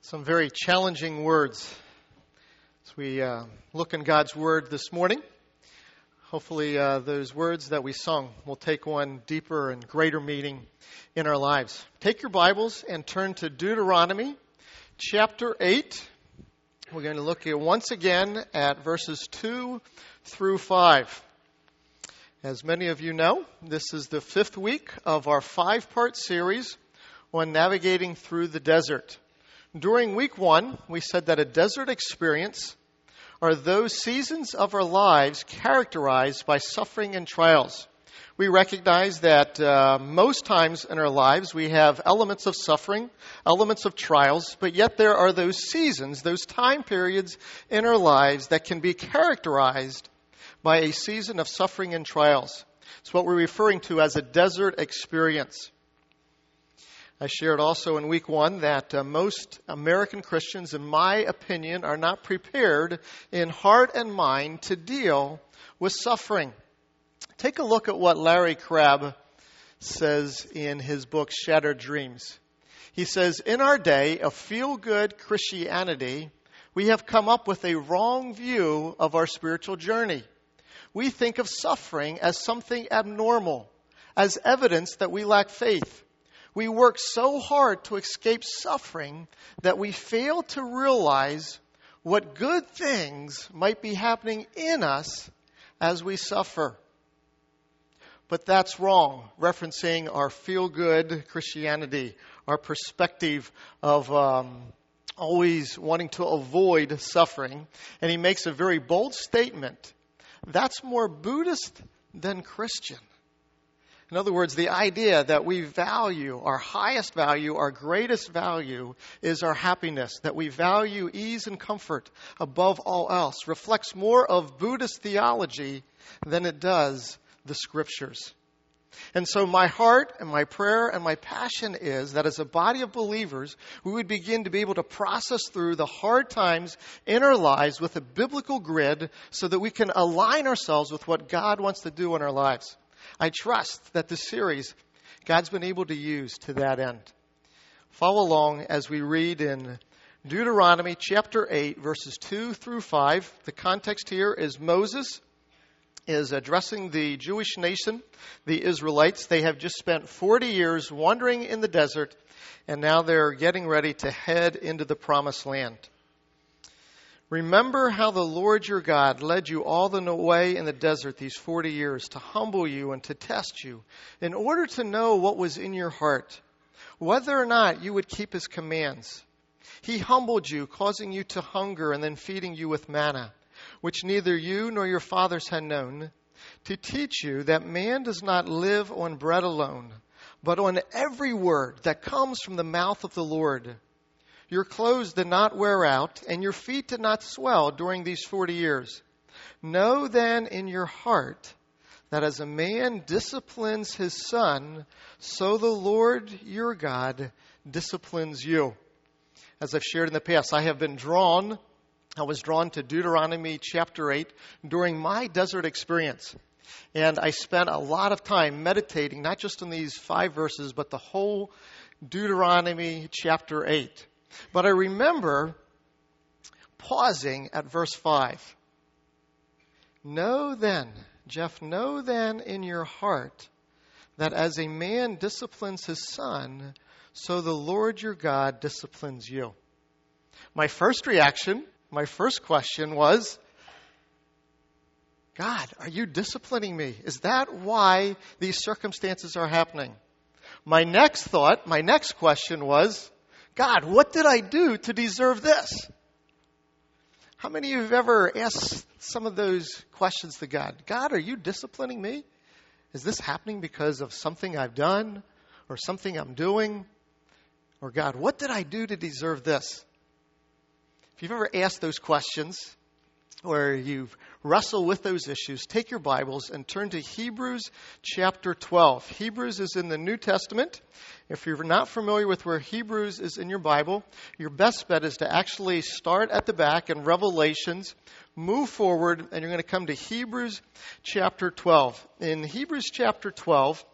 Some very challenging words as we look in God's Word this morning. Hopefully those words that we sung will take on deeper and greater meaning in our lives. Take your Bibles and turn to Deuteronomy chapter 8. We're going to look here once again at verses 2 through 5. As many of you know, this is the fifth week of our 5-part series on navigating through the desert. During week 1, we said that a desert experience are those seasons of our lives characterized by suffering and trials. We recognize that most times in our lives we have elements of suffering, elements of trials, but yet there are those seasons, those time periods in our lives that can be characterized by a season of suffering and trials. It's what we're referring to as a desert experience. I shared also in week 1 that most American Christians, in my opinion, are not prepared in heart and mind to deal with suffering. Take a look at what Larry Crabb says in his book, Shattered Dreams. He says, in our day of feel-good Christianity, we have come up with a wrong view of our spiritual journey. We think of suffering as something abnormal, as evidence that we lack faith. We work so hard to escape suffering that we fail to realize what good things might be happening in us as we suffer. But that's wrong, referencing our feel-good Christianity, our perspective of always wanting to avoid suffering. And he makes a very bold statement. That's more Buddhist than Christian. In other words, the idea that we value, our highest value, our greatest value is our happiness, that we value ease and comfort above all else, reflects more of Buddhist theology than it does the Scriptures. And so my heart and my prayer and my passion is that as a body of believers, we would begin to be able to process through the hard times in our lives with a biblical grid so that we can align ourselves with what God wants to do in our lives. I trust that this series, God's been able to use to that end. Follow along as we read in Deuteronomy chapter 8, verses 2 through 5. The context here is Moses is addressing the Jewish nation, the Israelites. They have just spent 40 years wandering in the desert, and now they're getting ready to head into the promised land. Remember how the Lord your God led you all the way in the desert these 40 years to humble you and to test you in order to know what was in your heart, whether or not you would keep his commands. He humbled you, causing you to hunger and then feeding you with manna, which neither you nor your fathers had known, to teach you that man does not live on bread alone, but on every word that comes from the mouth of the Lord. Your clothes did not wear out, and your feet did not swell during these 40 years. Know then in your heart that as a man disciplines his son, so the Lord your God disciplines you. As I've shared in the past, I was drawn to Deuteronomy chapter 8 during my desert experience. And I spent a lot of time meditating, not just on these 5 verses, but the whole Deuteronomy chapter 8. But I remember pausing at verse 5. Know then in your heart that as a man disciplines his son, so the Lord your God disciplines you. My first question was, God, are you disciplining me? Is that why these circumstances are happening? My next question was, God, what did I do to deserve this? How many of you have ever asked some of those questions to God? God, are you disciplining me? Is this happening because of something I've done or something I'm doing? Or God, what did I do to deserve this? If you've ever asked those questions or you've wrestled with those issues, take your Bibles and turn to Hebrews chapter 12. Hebrews is in the New Testament. If you're not familiar with where Hebrews is in your Bible, your best bet is to actually start at the back in Revelations, move forward, and you're going to come to Hebrews chapter 12. In Hebrews chapter 12,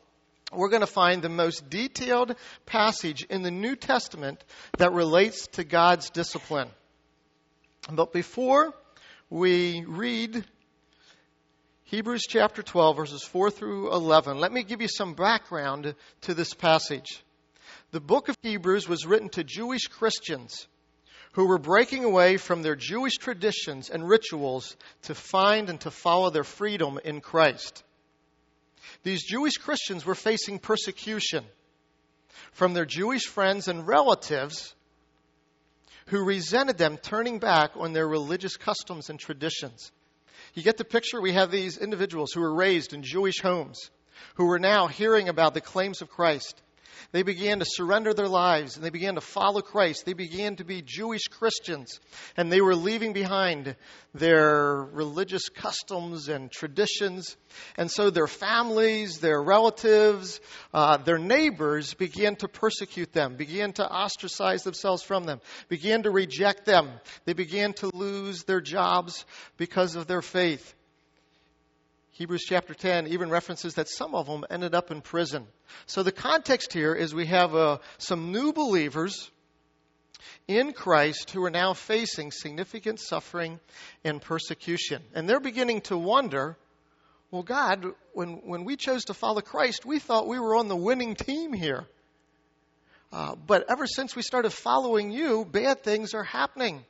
we're going to find the most detailed passage in the New Testament that relates to God's discipline. But before we read Hebrews chapter 12, verses 4 through 11, let me give you some background to this passage. The book of Hebrews was written to Jewish Christians who were breaking away from their Jewish traditions and rituals to find and to follow their freedom in Christ. These Jewish Christians were facing persecution from their Jewish friends and relatives who resented them turning back on their religious customs and traditions. You get the picture? We have these individuals who were raised in Jewish homes, who were now hearing about the claims of Christ. They began to surrender their lives, and they began to follow Christ. They began to be Jewish Christians, and they were leaving behind their religious customs and traditions. And so their families, their relatives, their neighbors began to persecute them, began to ostracize themselves from them, began to reject them. They began to lose their jobs because of their faith. Hebrews chapter 10 even references that some of them ended up in prison. So the context here is we have some new believers in Christ who are now facing significant suffering and persecution. And they're beginning to wonder, well, God, when we chose to follow Christ, we thought we were on the winning team here. But ever since we started following you, bad things are happening.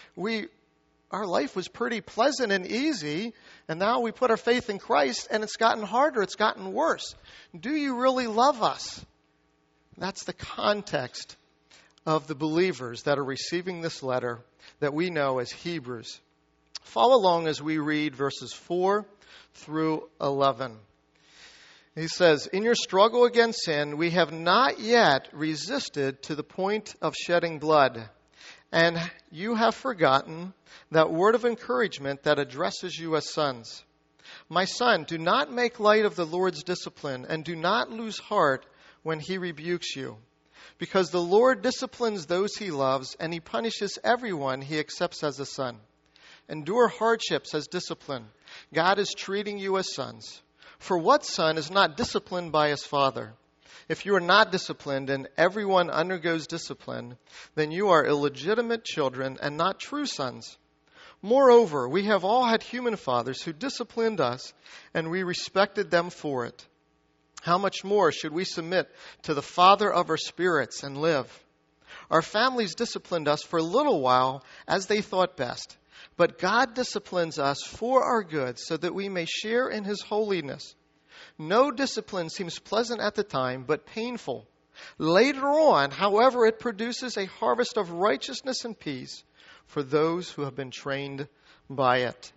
Our life was pretty pleasant and easy, and now we put our faith in Christ, and it's gotten harder, it's gotten worse. Do you really love us? That's the context of the believers that are receiving this letter that we know as Hebrews. Follow along as we read verses 4 through 11. He says, "In your struggle against sin, we have not yet resisted to the point of shedding blood. And you have forgotten that word of encouragement that addresses you as sons. My son, do not make light of the Lord's discipline, and do not lose heart when he rebukes you. Because the Lord disciplines those he loves, and he punishes everyone he accepts as a son. Endure hardships as discipline. God is treating you as sons. For what son is not disciplined by his father? If you are not disciplined and everyone undergoes discipline, then you are illegitimate children and not true sons. Moreover, we have all had human fathers who disciplined us, and we respected them for it. How much more should we submit to the Father of our spirits and live? Our families disciplined us for a little while as they thought best, but God disciplines us for our good so that we may share in his holiness. No discipline seems pleasant at the time, but painful. Later on, however, it produces a harvest of righteousness and peace for those who have been trained by it."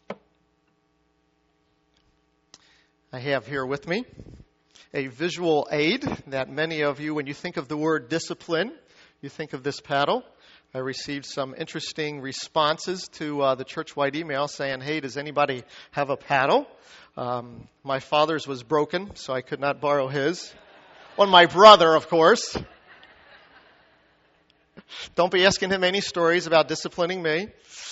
I have here with me a visual aid that many of you, when you think of the word discipline, you think of this paddle. I received some interesting responses to the church-wide email saying, "Hey, does anybody have a paddle?" My father's was broken, so I could not borrow his. On my brother, of course. Don't be asking him any stories about disciplining me.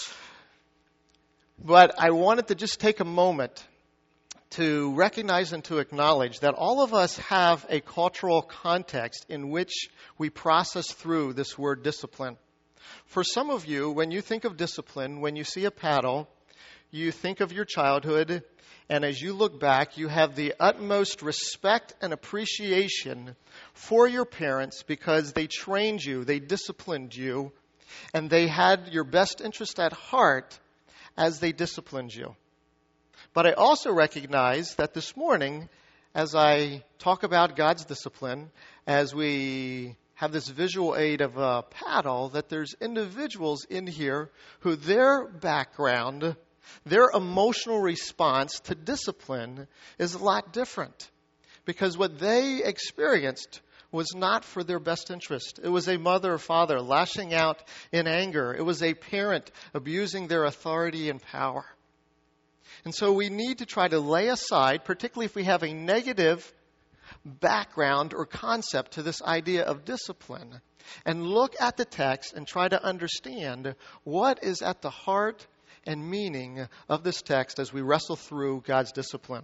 But I wanted to just take a moment to recognize and to acknowledge that all of us have a cultural context in which we process through this word discipline. For some of you, when you think of discipline, when you see a paddle, you think of your childhood, and as you look back, you have the utmost respect and appreciation for your parents because they trained you, they disciplined you, and they had your best interest at heart as they disciplined you. But I also recognize that this morning, as I talk about God's discipline, as we have this visual aid of a paddle, that there's individuals in here who their background, their emotional response to discipline is a lot different. Because what they experienced was not for their best interest. It was a mother or father lashing out in anger. It was a parent abusing their authority and power. And so we need to try to lay aside, particularly if we have a negative background or concept to this idea of discipline, and look at the text and try to understand what is at the heart and meaning of this text as we wrestle through God's discipline.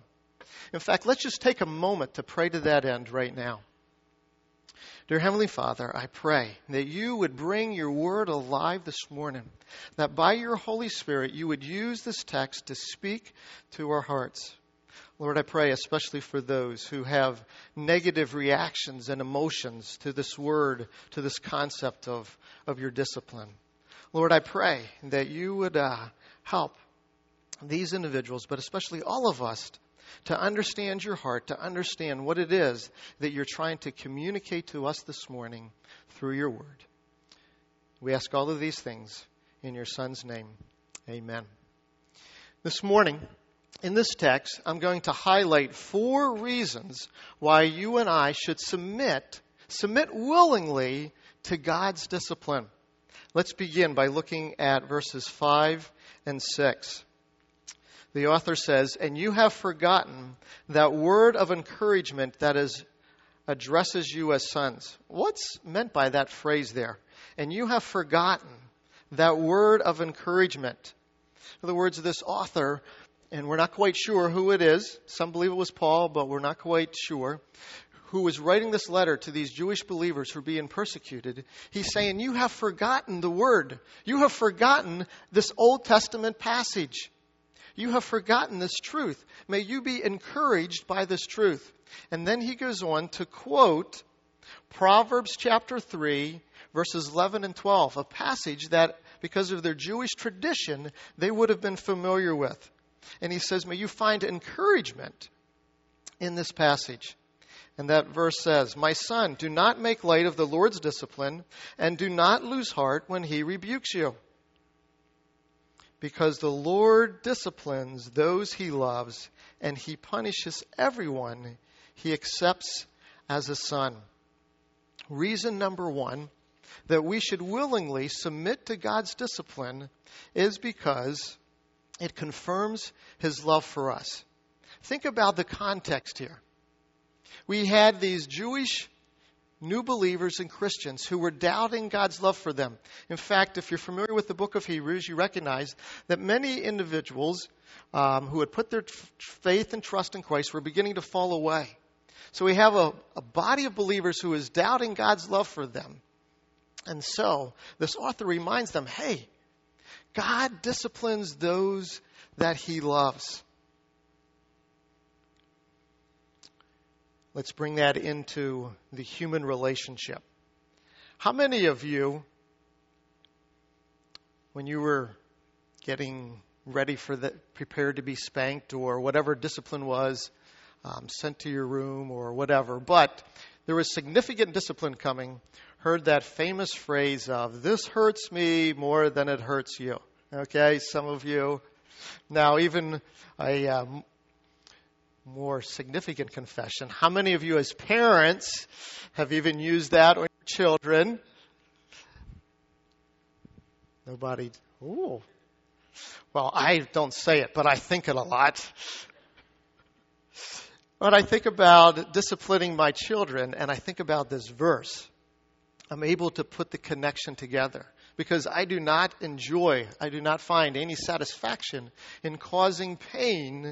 In fact, let's just take a moment to pray to that end right now. Dear Heavenly Father, I pray that you would bring your word alive this morning, that by your Holy Spirit you would use this text to speak to our hearts. Lord, I pray especially for those who have negative reactions and emotions to this word, to this concept of your discipline. Lord, I pray that you would help these individuals, but especially all of us, to understand your heart, to understand what it is that you're trying to communicate to us this morning through your word. We ask all of these things in your Son's name. Amen. This morning, in this text, I'm going to highlight 4 reasons why you and I should submit willingly to God's discipline. Let's begin by looking at verses 5 and 6. The author says, "And you have forgotten that word of encouragement that addresses you as sons." What's meant by that phrase there? And you have forgotten that word of encouragement. In other words, this author, and we're not quite sure who it is. Some believe it was Paul, but we're not quite sure. Who was writing this letter to these Jewish believers who are being persecuted. He's saying, you have forgotten the word. You have forgotten this Old Testament passage. You have forgotten this truth. May you be encouraged by this truth. And then he goes on to quote Proverbs chapter 3, verses 11 and 12, a passage that, because of their Jewish tradition, they would have been familiar with. And he says, may you find encouragement in this passage. And that verse says, "My son, do not make light of the Lord's discipline, and do not lose heart when he rebukes you. Because the Lord disciplines those he loves, and he punishes everyone he accepts as a son." Reason number 1 that we should willingly submit to God's discipline is because it confirms his love for us. Think about the context here. We had these Jewish new believers and Christians who were doubting God's love for them. In fact, if you're familiar with the book of Hebrews, you recognize that many individuals who had put their faith and trust in Christ were beginning to fall away. So we have a body of believers who is doubting God's love for them. And so this author reminds them, hey, God disciplines those that he loves. Let's bring that into the human relationship. How many of you, when you were getting ready prepared to be spanked or whatever discipline was, sent to your room or whatever, but there was significant discipline coming, heard that famous phrase of, "This hurts me more than it hurts you." Okay, some of you. Now, even a more significant confession. How many of you as parents have even used that on your children? Nobody. Ooh. Well, I don't say it, but I think it a lot. When I think about disciplining my children and I think about this verse, I'm able to put the connection together. Because I do not find any satisfaction in causing pain,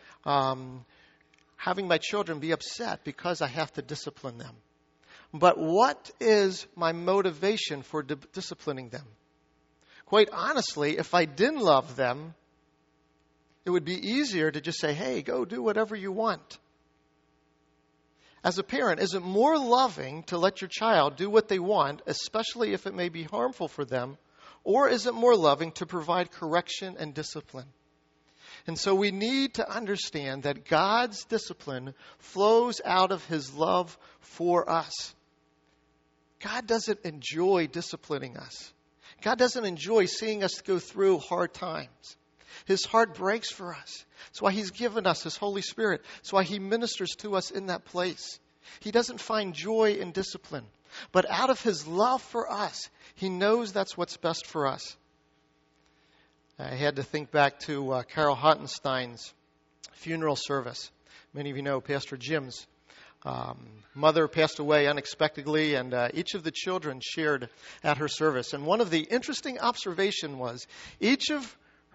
having my children be upset because I have to discipline them. But what is my motivation for disciplining them? Quite honestly, if I didn't love them, it would be easier to just say, hey, go do whatever you want. As a parent, is it more loving to let your child do what they want, especially if it may be harmful for them, or is it more loving to provide correction and discipline? And so we need to understand that God's discipline flows out of his love for us. God doesn't enjoy disciplining us. God doesn't enjoy seeing us go through hard times. His heart breaks for us. That's why he's given us his Holy Spirit. That's why he ministers to us in that place. He doesn't find joy in discipline. But out of his love for us, he knows that's what's best for us. I had to think back to Carol Hottenstein's funeral service. Many of you know Pastor Jim's mother passed away unexpectedly, and each of the children shared at her service. And one of the interesting observations was each of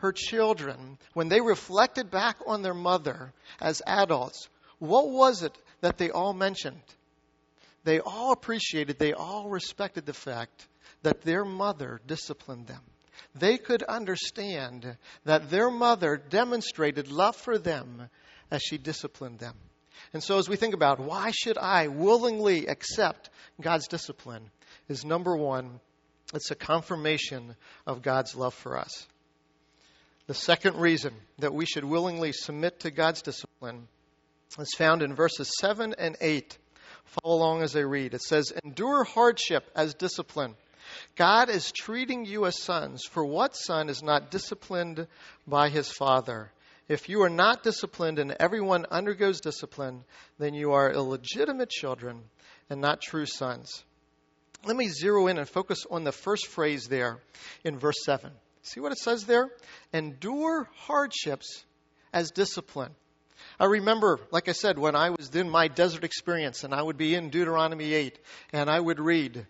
her children, when they reflected back on their mother as adults, what was it that they all mentioned? They all appreciated, they all respected the fact that their mother disciplined them. They could understand that their mother demonstrated love for them as she disciplined them. And so as we think about why should I willingly accept God's discipline, is number one, it's a confirmation of God's love for us. The second reason that we should willingly submit to God's discipline is found in verses 7 and 8. Follow along as I read. It says, "Endure hardship as discipline. God is treating you as sons, for what son is not disciplined by his father? If you are not disciplined and everyone undergoes discipline, then you are illegitimate children and not true sons." Let me zero in and focus on the first phrase there in verse 7. See what it says there? Endure hardships as discipline. I remember, like I said, when I was in my desert experience and I would be in Deuteronomy 8 and I would read,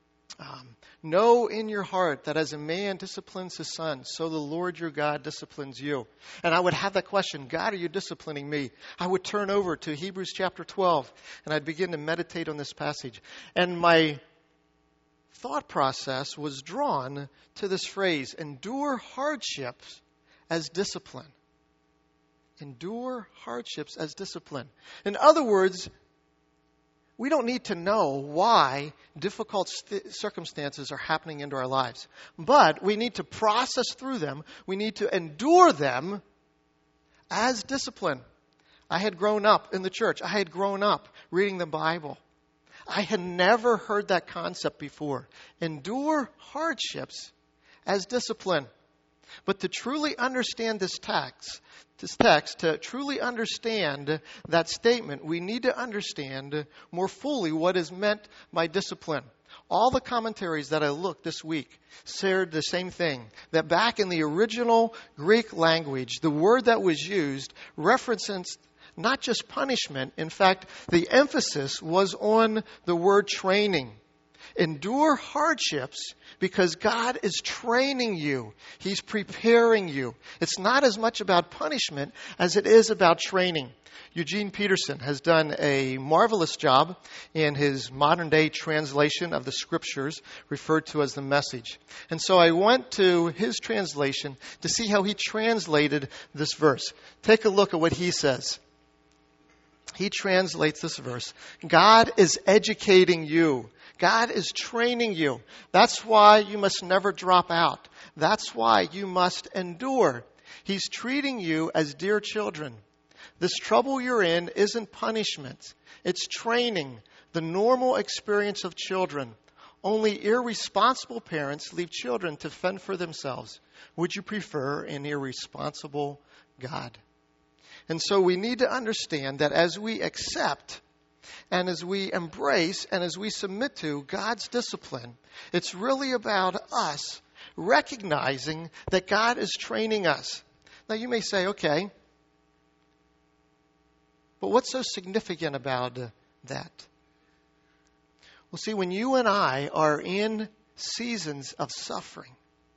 "Know in your heart that as a man disciplines his son, so the Lord your God disciplines you." And I would have that question, God, are you disciplining me? I would turn over to Hebrews chapter 12 and I'd begin to meditate on this passage. And my thought process was drawn to this phrase, endure hardships as discipline. Endure hardships as discipline. In other words, we don't need to know why difficult circumstances are happening into our lives. But we need to process through them. We need to endure them as discipline. I had grown up in the church. I had grown up reading the Bible. I had never heard that concept before. Endure hardships as discipline. But to truly understand this text, to truly understand that statement, we need to understand more fully what is meant by discipline. All the commentaries that I looked this week said the same thing, that back in the original Greek language, the word that was used references not just punishment. In fact, the emphasis was on the word training. Endure hardships because God is training you. He's preparing you. It's not as much about punishment as it is about training. Eugene Peterson has done a marvelous job in his modern day translation of the scriptures referred to as the Message. And so I went to his translation to see how he translated this verse. Take a look at what he says. He translates this verse. God is educating you. God is training you. That's why you must never drop out. That's why you must endure. He's treating you as dear children. This trouble you're in isn't punishment. It's training, the normal experience of children. Only irresponsible parents leave children to fend for themselves. Would you prefer an irresponsible God? And so we need to understand that as we accept and as we embrace and as we submit to God's discipline, it's really about us recognizing that God is training us. Now you may say, okay, but what's so significant about that? Well, see, when you and I are in seasons of suffering,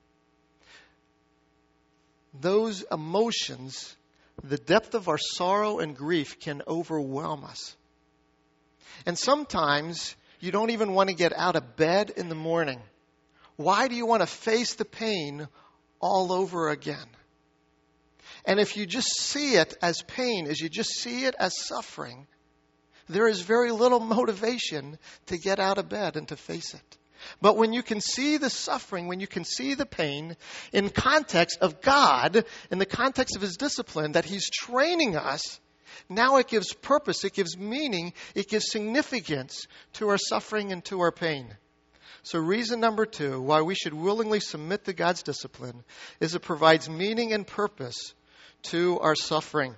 those emotions, the depth of our sorrow and grief can overwhelm us. And sometimes you don't even want to get out of bed in the morning. Why do you want to face the pain all over again? And if you just see it as pain, as you just see it as suffering, there is very little motivation to get out of bed and to face it. But when you can see the suffering, when you can see the pain in context of God, in the context of His discipline, that He's training us, now it gives purpose, it gives meaning, it gives significance to our suffering and to our pain. So reason number 2 why we should willingly submit to God's discipline is it provides meaning and purpose to our suffering.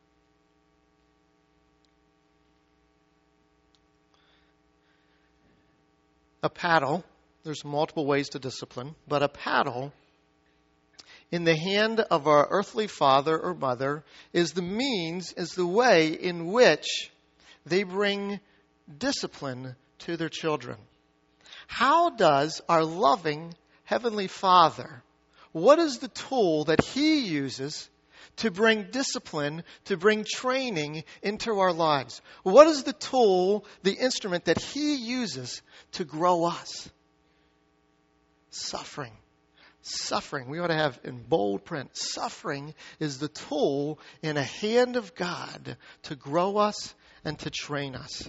A paddle, there's multiple ways to discipline, but a paddle in the hand of our earthly father or mother is the means, is the way in which they bring discipline to their children. How does our loving Heavenly Father what is the tool that He uses to bring discipline, to bring training into our lives? What is the tool, the instrument that He uses to grow us? Suffering. Suffering. We ought to have in bold print. Suffering is the tool in a hand of God to grow us and to train us.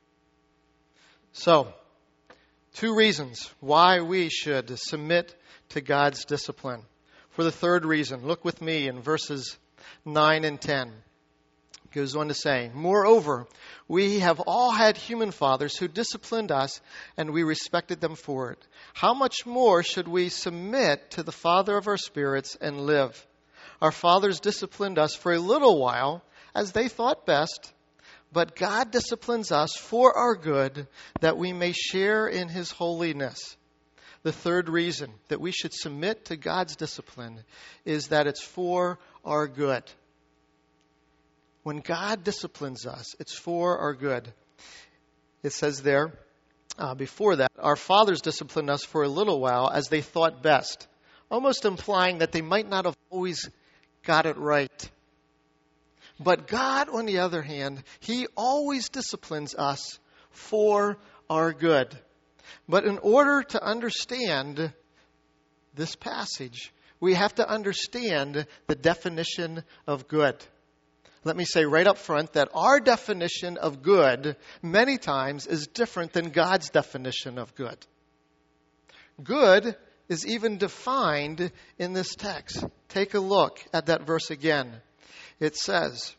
So, 2 reasons why we should submit to God's discipline. For the third reason, look with me in verses 9 and 10. It goes on to say, "Moreover, we have all had human fathers who disciplined us, and we respected them for it. How much more should we submit to the Father of our spirits and live? Our fathers disciplined us for a little while, as they thought best, but God disciplines us for our good, that we may share in His holiness." The third reason that we should submit to God's discipline is that it's for our good. When God disciplines us, it's for our good. It says there, before that, our fathers disciplined us for a little while as they thought best, almost implying that they might not have always got it right. But God, on the other hand, He always disciplines us for our good. But in order to understand this passage, we have to understand the definition of good. Let me say right up front that our definition of good many times is different than God's definition of good. Good is even defined in this text. Take a look at that verse again. It says,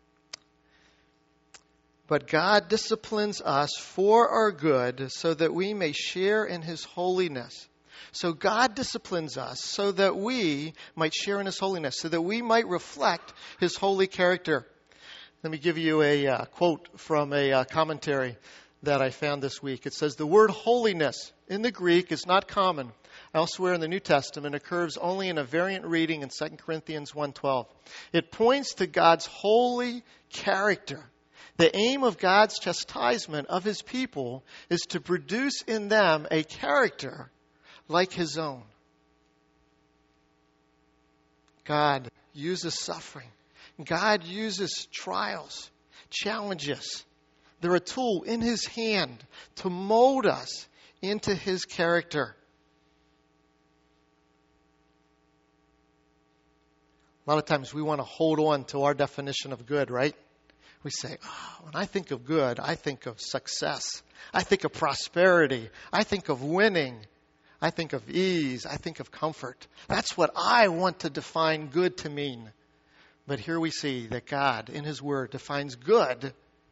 "But God disciplines us for our good so that we may share in His holiness." So God disciplines us so that we might share in His holiness, so that we might reflect His holy character. Let me give you a quote from a commentary that I found this week. It says, "The word holiness in the Greek is not common. Elsewhere in the New Testament occurs only in a variant reading in 2 Corinthians 1:12. It points to God's holy character. The aim of God's chastisement of His people is to produce in them a character like His own." God uses suffering. God uses trials, challenges. They're a tool in His hand to mold us into His character. A lot of times we want to hold on to our definition of good, right? We say, when I think of good, I think of success. I think of prosperity. I think of winning. I think of ease. I think of comfort. That's what I want to define good to mean. But here we see that God, in His Word, defines good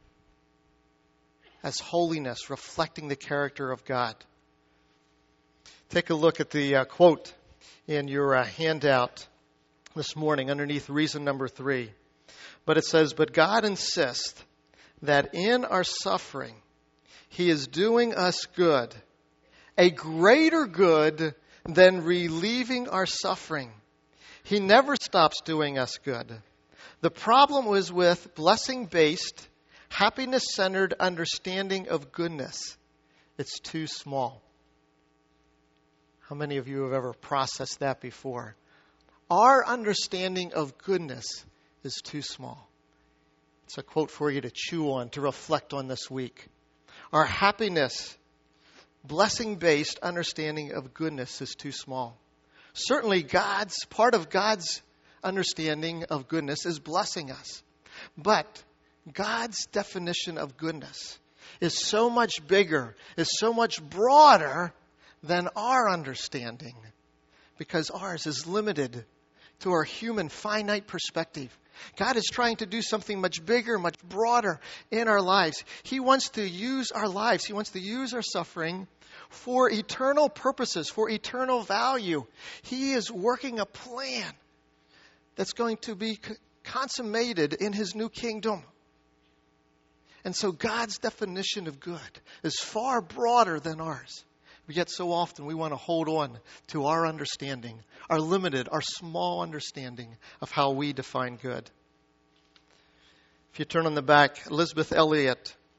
as holiness, reflecting the character of God. Take a look at the quote in your handout this morning underneath reason number 3. But it says, "But God insists that in our suffering, He is doing us good, a greater good than relieving our suffering. He never stops doing us good. The problem was with blessing-based, happiness-centered understanding of goodness. It's too small." How many of you have ever processed that before? Our understanding of goodness is too small. It's a quote for you to chew on, to reflect on this week. Our happiness, blessing-based understanding of goodness is too small. Certainly part of God's understanding of goodness is blessing us. But God's definition of goodness is so much bigger, is so much broader than our understanding, because ours is limited to our human finite perspective. God is trying to do something much bigger, much broader in our lives. He wants to use our lives. He wants to use our suffering for eternal purposes, for eternal value. He is working a plan that's going to be consummated in His new kingdom. And so God's definition of good is far broader than ours. But yet so often we want to hold on to our understanding, our limited, our small understanding of how we define good. If you turn on the back, Elizabeth Elliot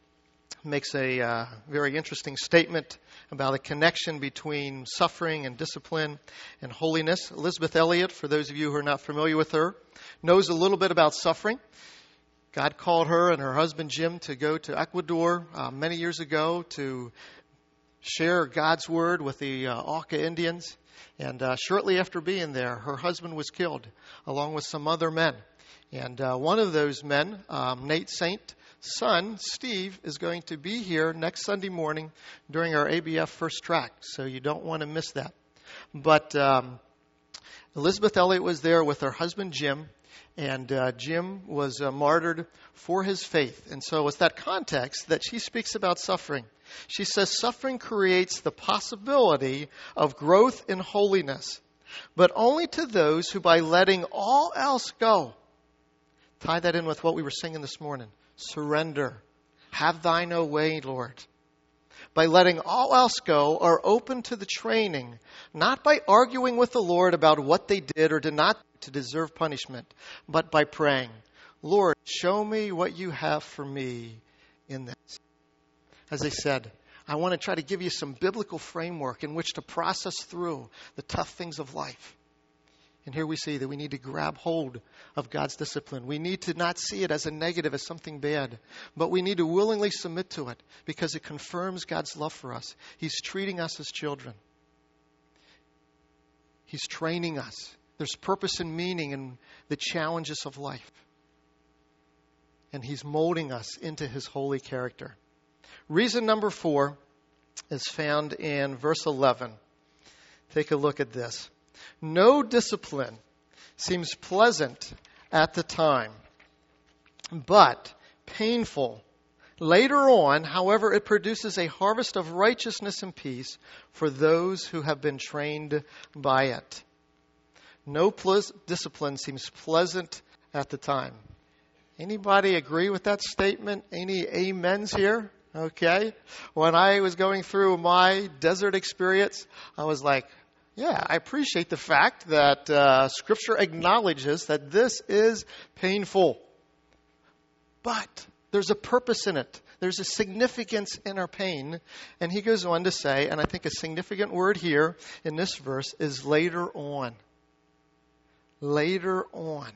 makes a very interesting statement about a connection between suffering and discipline and holiness. Elisabeth Elliot, for those of you who are not familiar with her, knows a little bit about suffering. God called her and her husband Jim to go to Ecuador many years ago to share God's word with the Auca Indians. And shortly after being there, her husband was killed along with some other men. And one of those men, Nate Saint's son, Steve, is going to be here next Sunday morning during our ABF First Track. So you don't want to miss that. But Elisabeth Elliot was there with her husband Jim. And Jim was martyred for his faith. And so it's that context that she speaks about suffering. She says suffering creates the possibility of growth in holiness, but only to those who, by letting all else go, tie that in with what we were singing this morning. Surrender. Have thine own way, Lord. By letting all else go, are open to the training, not by arguing with the Lord about what they did or did not to deserve punishment, but by praying, Lord, show me what you have for me in this. As I said, I want to try to give you some biblical framework in which to process through the tough things of life. And here we see that we need to grab hold of God's discipline. We need to not see it as a negative, as something bad, but we need to willingly submit to it because it confirms God's love for us. He's treating us as children. He's training us. There's purpose and meaning in the challenges of life. And He's molding us into His holy character. Reason number 4 is found in verse 11. Take a look at this. No discipline seems pleasant at the time, but painful. Later on, however, it produces a harvest of righteousness and peace for those who have been trained by it. No discipline seems pleasant at the time. Anybody agree with that statement? Any amens here? Okay. When I was going through my desert experience, I was like, yeah, I appreciate the fact that Scripture acknowledges that this is painful. But there's a purpose in it. There's a significance in our pain. And he goes on to say, and I think a significant word here in this verse is later on. Later on.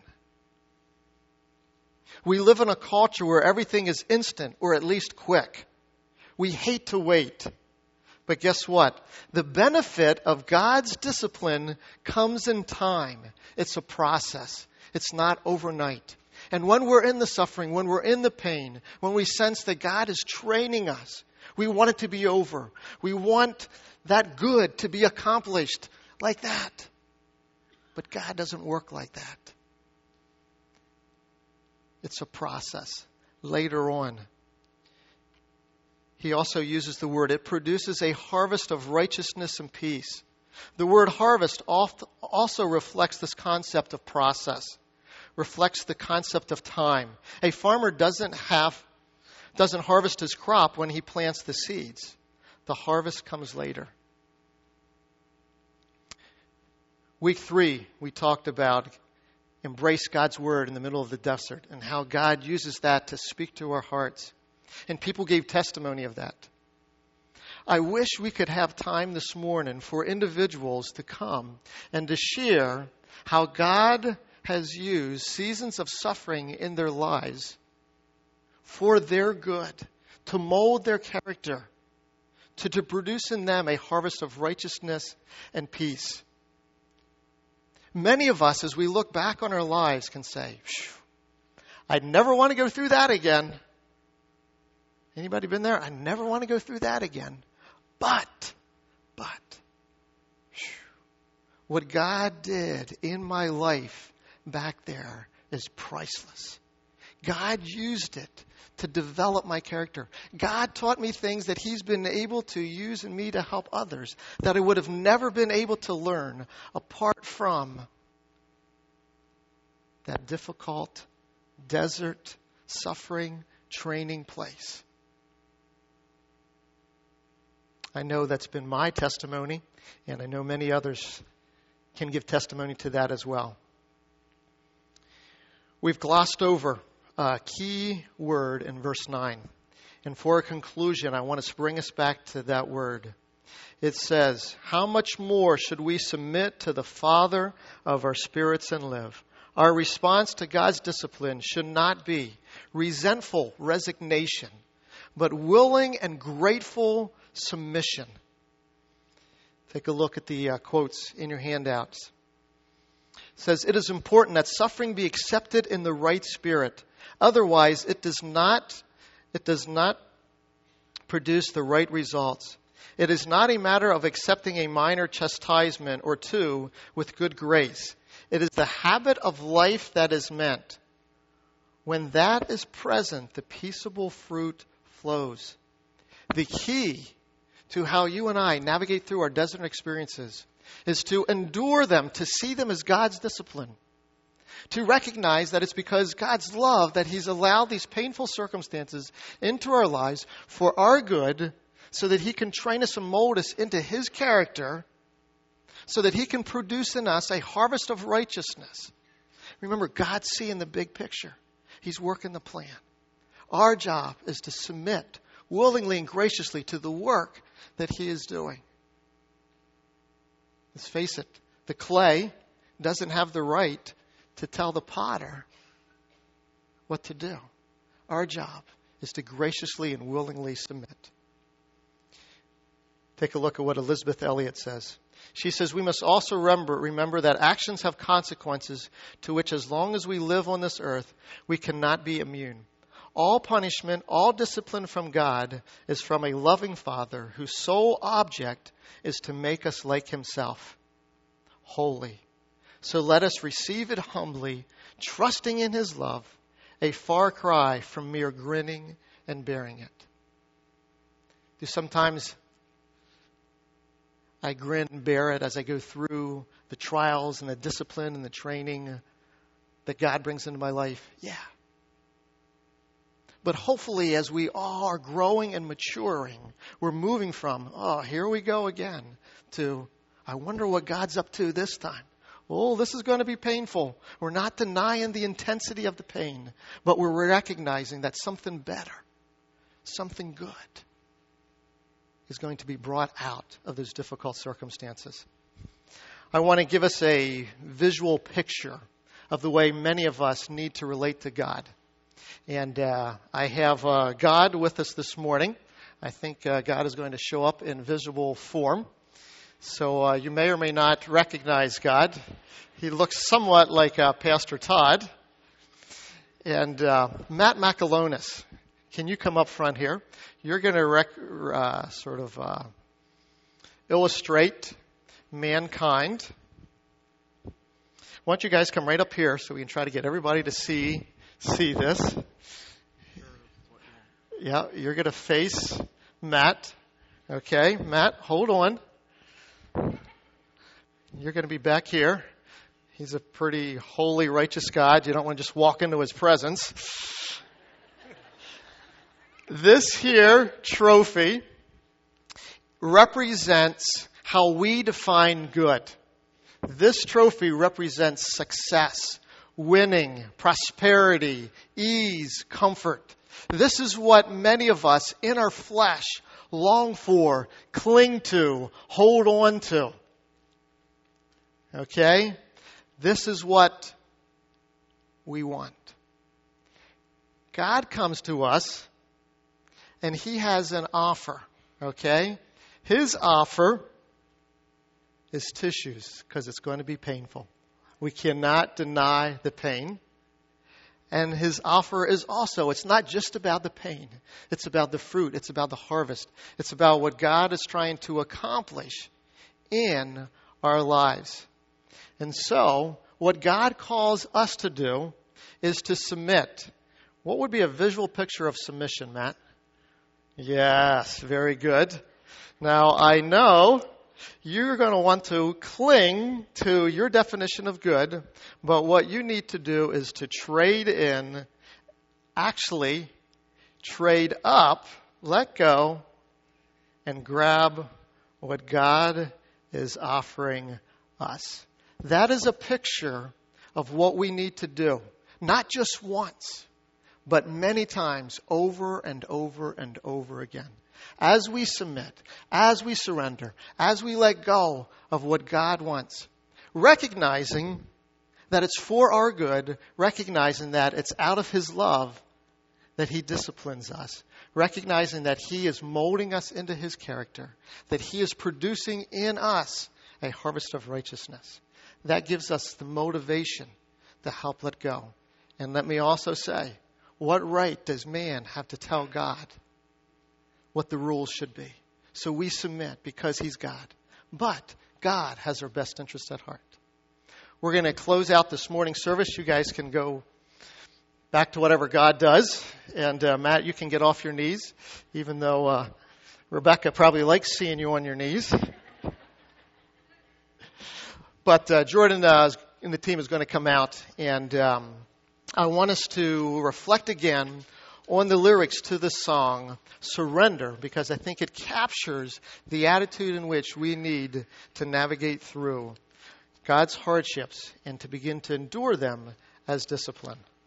We live in a culture where everything is instant or at least quick. We hate to wait. But guess what? The benefit of God's discipline comes in time. It's a process. It's not overnight. And when we're in the suffering, when we're in the pain, when we sense that God is training us, we want it to be over. We want that good to be accomplished like that. But God doesn't work like that. It's a process. Later on, he also uses the word, it produces a harvest of righteousness and peace. The word harvest also reflects this concept of process, reflects the concept of time. A farmer doesn't harvest his crop when he plants the seeds. The harvest comes later. Week 3, we talked about embrace God's word in the middle of the desert and how God uses that to speak to our hearts. And people gave testimony of that. I wish we could have time this morning for individuals to come and to share how God has used seasons of suffering in their lives for their good, to mold their character, to produce in them a harvest of righteousness and peace. Many of us, as we look back on our lives, can say, I'd never want to go through that again. Anybody been there? I never want to go through that again. But, what God did in my life back there is priceless. God used it to develop my character. God taught me things that He's been able to use in me to help others that I would have never been able to learn apart from that difficult desert suffering training place. I know that's been my testimony, and I know many others can give testimony to that as well. We've glossed over a key word in verse 9, And for a conclusion, I want to bring us back to that word. It says, how much more should we submit to the Father of our spirits and live? Our response to God's discipline should not be resentful resignation, but willing and grateful submission. Take a look at the quotes in your handouts. It says, it is important that suffering be accepted in the right spirit. Otherwise, it does not produce the right results. It is not a matter of accepting a minor chastisement or two with good grace. It is the habit of life that is meant. When that is present, the peaceable fruit flows. The key to how you and I navigate through our desert experiences is to endure them, to see them as God's discipline. To recognize that it's because God's love that He's allowed these painful circumstances into our lives for our good, so that He can train us and mold us into His character, so that He can produce in us a harvest of righteousness. Remember, God's seeing the big picture. He's working the plan. Our job is to submit willingly and graciously to the work that He is doing. Let's face it, the clay doesn't have the right to tell the potter what to do. Our job is to graciously and willingly submit. Take a look at what Elizabeth Elliot says. She says, we must also remember that actions have consequences to which, as long as we live on this earth, we cannot be immune. All punishment, all discipline from God is from a loving Father whose sole object is to make us like Himself, holy. So let us receive it humbly, trusting in His love, a far cry from mere grinning and bearing it. Do sometimes I grin and bear it as I go through the trials and the discipline and the training that God brings into my life? Yeah. But hopefully, as we all are growing and maturing, we're moving from, oh, here we go again, to, I wonder what God's up to this time. Oh, this is going to be painful. We're not denying the intensity of the pain, but we're recognizing that something better, something good, is going to be brought out of those difficult circumstances. I want to give us a visual picture of the way many of us need to relate to God. And I have God with us this morning. I think God is going to show up in visible form. So you may or may not recognize God. He looks somewhat like Pastor Todd. And Matt Macalonis, can you come up front here? You're going to illustrate mankind. Why don't you guys come right up here so we can try to get everybody to see this. Yeah, you're going to face Matt. Okay, Matt, hold on. You're going to be back here. He's a pretty holy, righteous God. You don't want to just walk into His presence. This here trophy represents how we define good. This trophy represents success, winning, prosperity, ease, comfort. This is what many of us in our flesh long for, cling to, hold on to. Okay? This is what we want. God comes to us and He has an offer. Okay? His offer is tissues, because it's going to be painful. We cannot deny the pain. And His offer is also, it's not just about the pain. It's about the fruit. It's about the harvest. It's about what God is trying to accomplish in our lives. And so, what God calls us to do is to submit. What would be a visual picture of submission, Matt? Yes, very good. Now, I know you're going to want to cling to your definition of good, but what you need to do is to trade up, let go, and grab what God is offering us. That is a picture of what we need to do, not just once, but many times over and over and over again. As we submit, as we surrender, as we let go of what God wants, recognizing that it's for our good, recognizing that it's out of His love that He disciplines us, recognizing that He is molding us into His character, that He is producing in us a harvest of righteousness. That gives us the motivation to help let go. And let me also say, what right does man have to tell God what the rules should be? So we submit because He's God. But God has our best interest at heart. We're going to close out this morning's service. You guys can go back to whatever God does. And Matt, you can get off your knees, even though Rebecca probably likes seeing you on your knees. But Jordan and the team is going to come out, and I want us to reflect again on the lyrics to the song, Surrender, because I think it captures the attitude in which we need to navigate through God's hardships and to begin to endure them as discipline.